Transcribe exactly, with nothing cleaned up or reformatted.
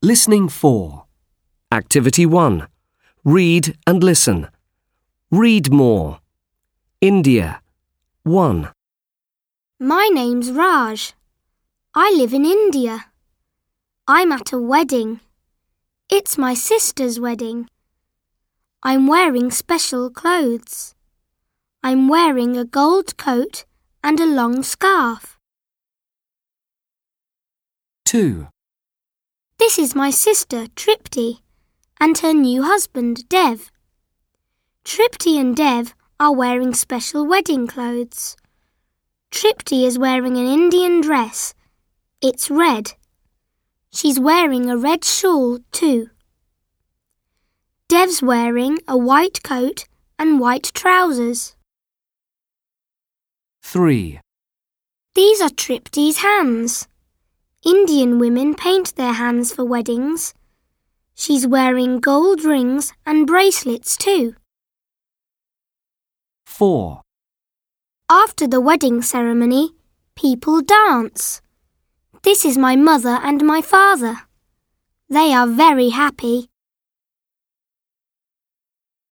Listening four. Activity one. Read and listen. Read more. India. one. My name's Raj. I live in India. I'm at a wedding. It's my sister's wedding. I'm wearing special clothes. I'm wearing a gold coat and a long scarf. two. This is my sister, Tripti, and her new husband, Dev. Tripti and Dev are wearing special wedding clothes. Tripti is wearing an Indian dress. It's red. She's wearing a red shawl too. Dev's wearing a white coat and white trousers. three. These are Tripti's hands. Indian women paint their hands for weddings. She's wearing gold rings and bracelets too. four. After the wedding ceremony, people dance. This is my mother and my father. They are very happy.